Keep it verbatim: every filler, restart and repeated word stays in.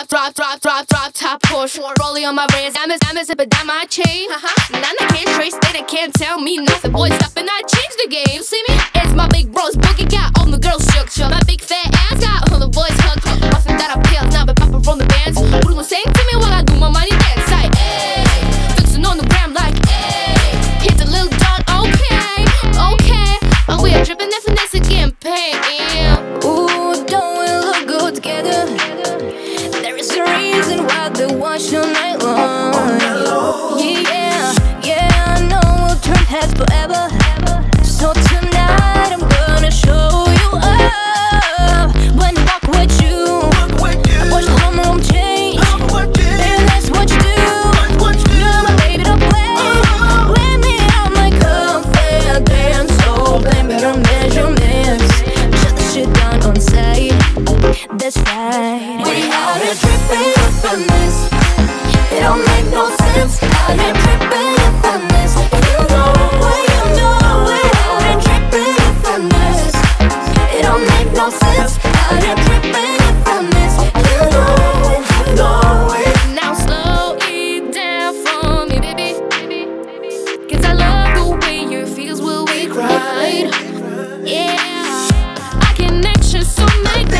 drop, drop, drop, drop, drop, top Porsche, rolling on my wrist. I'm a, I'm a zipper down my chain. Uh-huh. None I can't trace, they can't tell me nothing. Boys up and I change the game. See me? It's my big bros boogie, got all the girls shook, shook. My big fat ass got all the boys hooked. Nothing that I feel now, but papa from the bands. Who gon' sing to me while I do my money dance? Like, ayy, fixin' on the gram like, ayy, hit the little dot, okay, okay. Oh, we are drippin' that finesse again, pain. Ooh, don't we look good together? There is a reason why they watch all night long. Yeah, yeah, I know we'll turn heads forever. So tonight I'm gonna show you up. When I walk with you, I watch the whole room change. Baby, that's what you do. You're my baby, don't play. Let me out my confidence. So blame me your measurements. Shut the shit down on site. That's right. We out here tripping up on this. It don't make no sense. Out here tripping up on this. You know what you know it. Out here tripping up on this. It don't make no sense. Out here tripping up on this. You know it, you know it. Now slow it down for me, baby. Cause I love the way your feels will we ride. Yeah, I can action so make